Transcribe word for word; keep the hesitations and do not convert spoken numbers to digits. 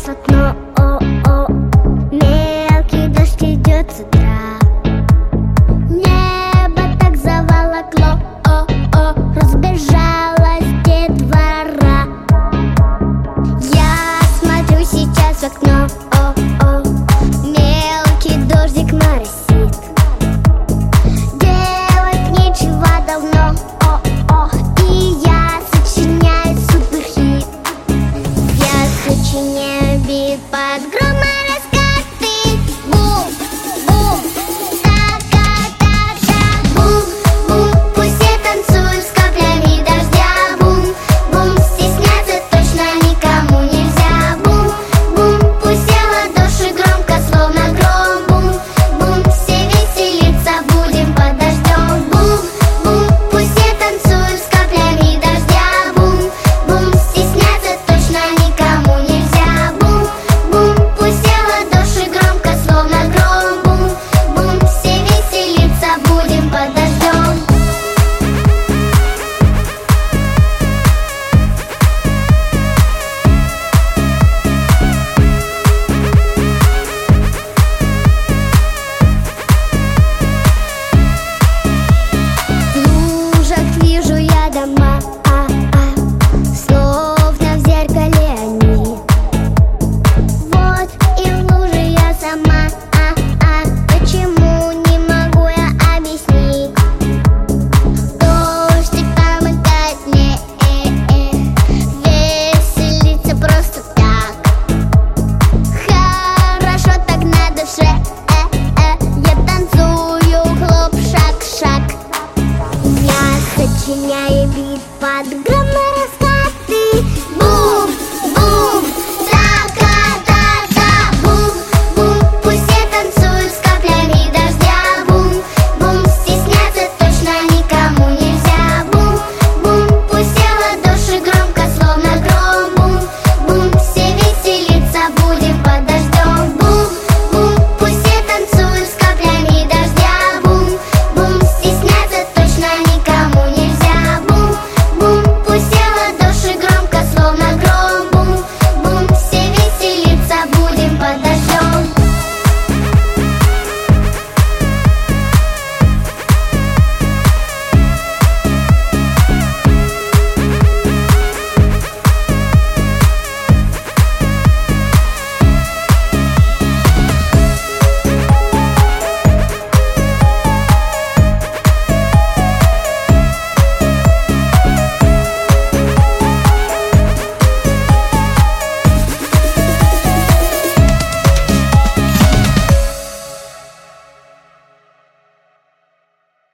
в окно, о -о. Мелкий дождь идет с утра. Небо так заволокло, о -о. Разбежалась детвора. Я смотрю сейчас в окно, о -о. Мелкий дождик моросит. Делать нечего давно, о -о. И я сочиняю суперхит. Я сочиняю бит под гром и раскаты. Бум, бум, та-та-та-та. Бум, бум, пусть все танцуют с каплями дождя. Бум, бум, стесняться точно никому нельзя. Бум, бум, пусть все ладоши громко, словно гром. Бум, бум, все веселиться будем под дождем. Бум, бум, пусть все танцуют с каплями дождя. Бум, бум, стесняться точно никому нельзя. Бум, бум, пусть все ладоши громко, словно гром. Бум, бум, все веселиться будем под дождем. В лужах вижу я дома, а -а, словно в зеркале они. Вот и в луже я сама, а -а, почему не могу я объяснить? Дождик помогает мне э -э, веселиться просто так. Хорошо так на душе, э -э, я танцую, хлоп, шаг, шаг. Я сочиняю бит под гром.